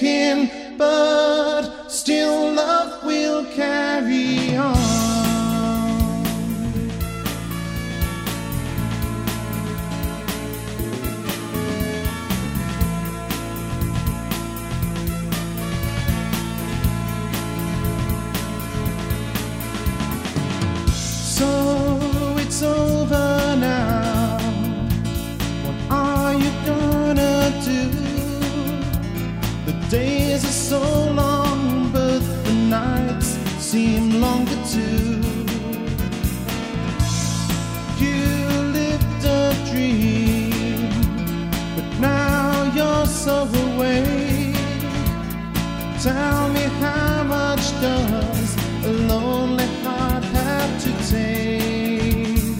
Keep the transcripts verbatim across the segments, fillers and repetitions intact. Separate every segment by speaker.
Speaker 1: shaking, but still love will carry on. So it's over now. What are you gonna do? The days are so long, but the nights seem longer too. You lived a dream, but now you're so away. Tell me, how much does a lonely heart have to take?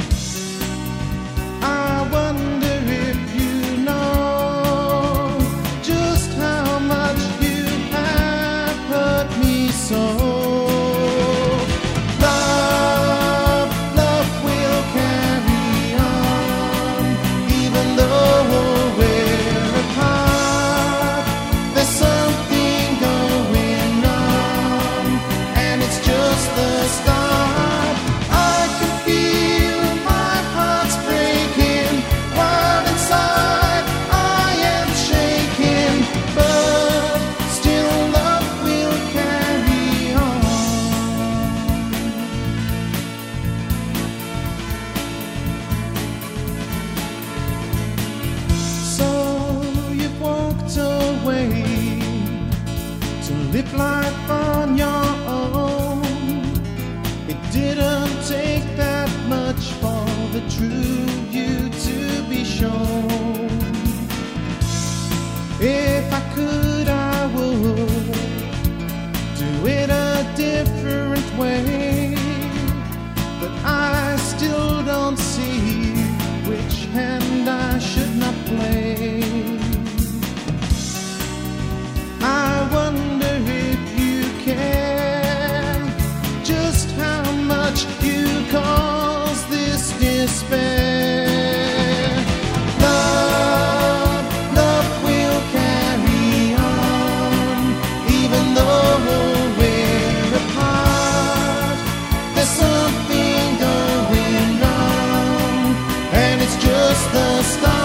Speaker 1: I wonder if you know just how much you have hurt me so. Love, love will carry on, even though we're apart. There's something going on, and it's just the start. I can feel my heart's breaking, while inside I am shaking, but still love will carry on. So you've walked away to live life on your own. It didn't take that much for the true you to be shown. If I could, I would do it a different way, but I still don't see which hand I should not play. I wonder if you care just how much you cause this despair. Love, love will carry on, even though we're apart. There's something going on, and it's just the start.